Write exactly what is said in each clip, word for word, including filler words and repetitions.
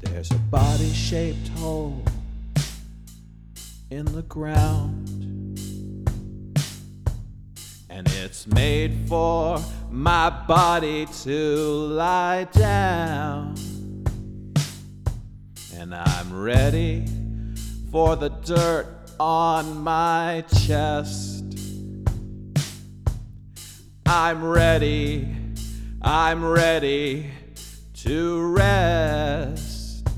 There's a body-shaped hole in the ground, and it's made for my body to lie down. And I'm ready for the dirt on my chest. I'm ready, I'm ready to rest.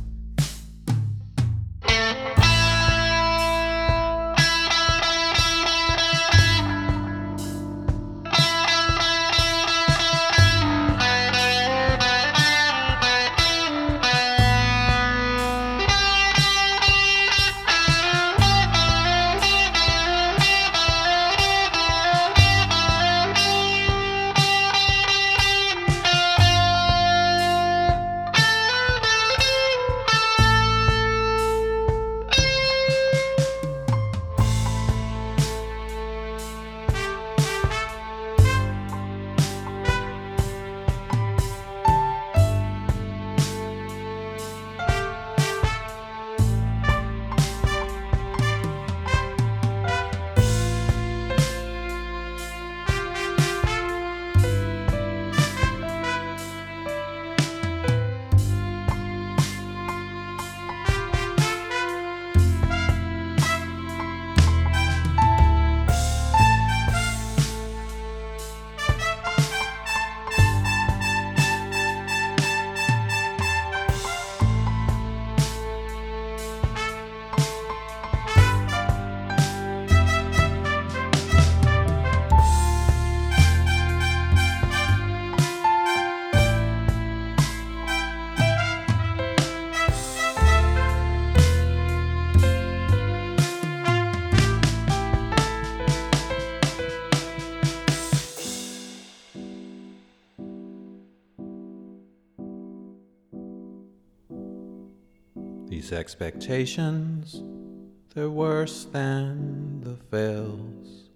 These expectations, they're worse than the fails.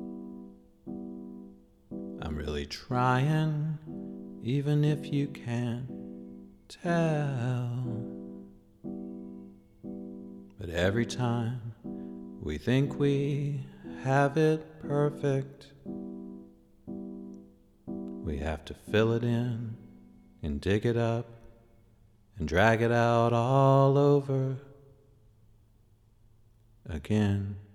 I'm really trying, even if you can't tell. But every time we think we have it perfect, we have to fill it in and dig it up and drag it out all over again.